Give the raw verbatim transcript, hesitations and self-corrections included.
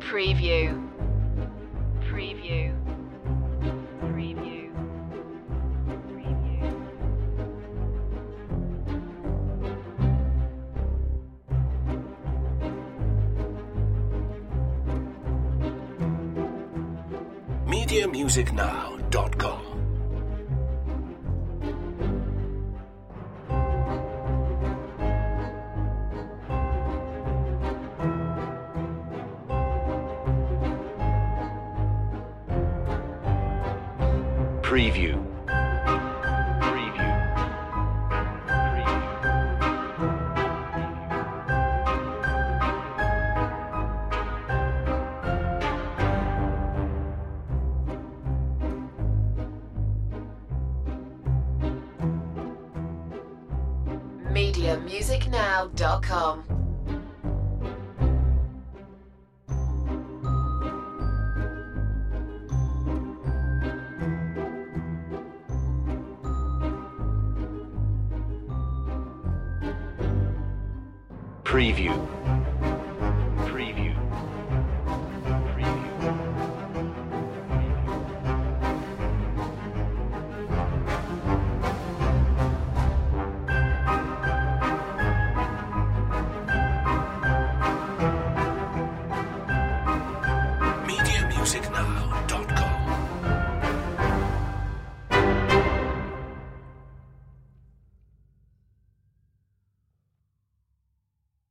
Preview. Preview. Preview. Preview. media music now dot com. Preview. Preview. media music now dot com. Preview. Preview. Preview. media music now